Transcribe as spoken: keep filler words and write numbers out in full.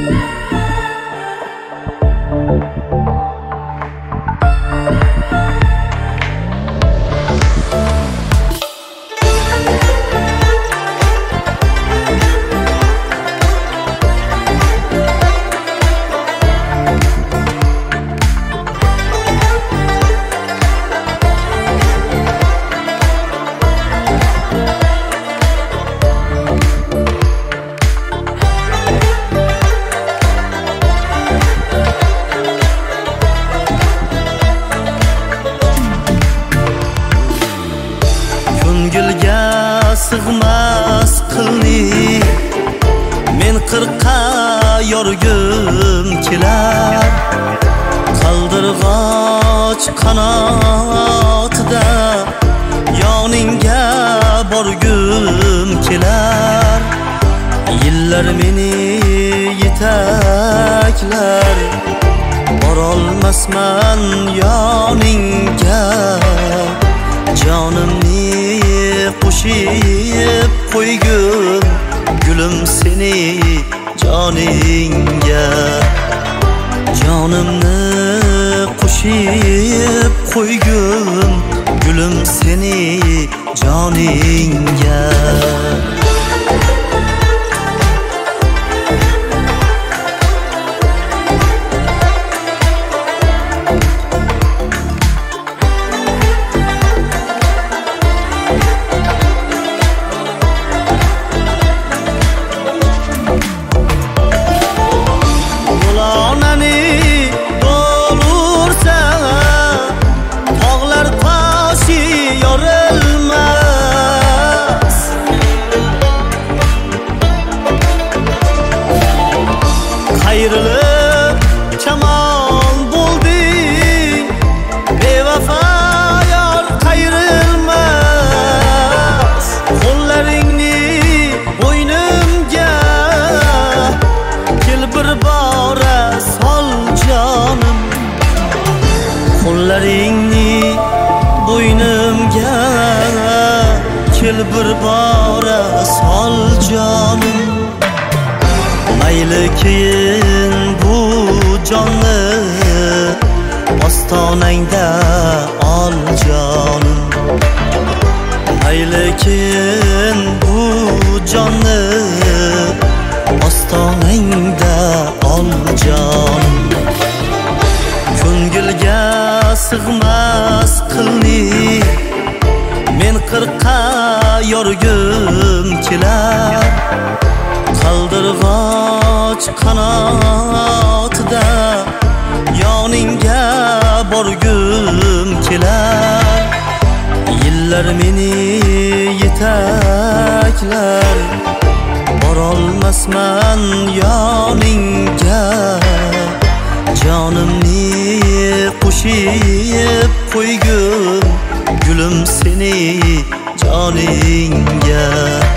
Ko'ngilga sig'mas qilni men qirqa yorgum kelar, qaldirg'och qanotida yoningga borgum kelar. Yillar meni yetaklar, borolmasman yoningga. Jonimni qo'shib qo'ygum gulim seni joningga. Jonimni qo'shib qo'ygum gulim seni joningga. Ayrılıp çaman bulding, bevafo yor qayrilmas. Qo'llaringni bo'ynimga kel bir bora sol jonim. Qo'llaringni bo'ynimga kel bir bora sol jonim. Mayli keyin bu jonni ostonangda ol jonim. Mayli keyin bu jonni ostonangda ol jonim. Ko'ngilga sig'mas qilni men qirqa yorgum kelar, qaldirg'och qanotida yoningga borgum kelar. Yillar meni yetaklar, borolmasman yoningga. Jonimni qo'shib qo'ygum gulim seni joningga.